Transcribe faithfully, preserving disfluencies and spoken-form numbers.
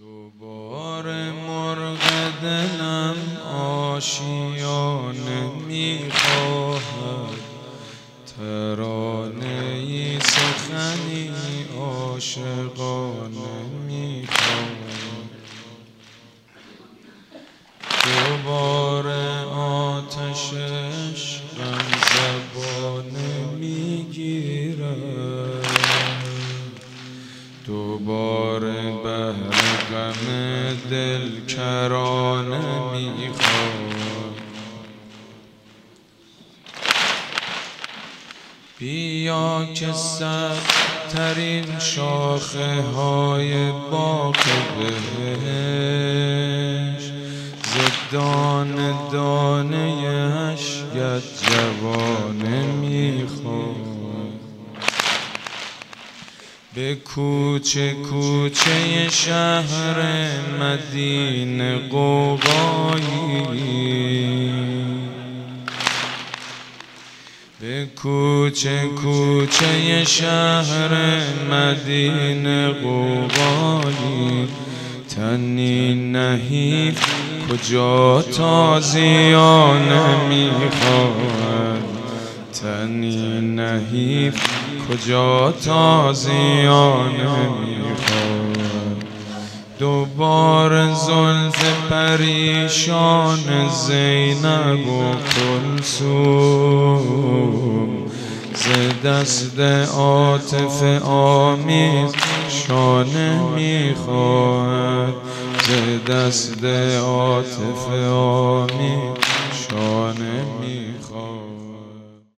دوباره مرغ دلم آشیانه میخواهد، ترانه‌ای سخنی عاشقانه میخواهد. دوباره آتش عشقم زبانه میگیرد، دوباره بهر غم دل کرانه میخواد. بیا که سبزترین شاخه های باغ بهشت ز دانه دانه اشکت جوانه میخواد. به کوچه کوچه شهر مدینه قوقایی، به کوچه کوچه شهر مدینه قوقایی. تنی نحیف کجا تازیانه میخواهد، تنی نحیف کجا تازیانه میخواهد. دوباره زلف پریشان زینب و کلثوم ز دست عاطف آمیز شانه میخواهد، ز دست عاطف آمیز شانه میخواهد.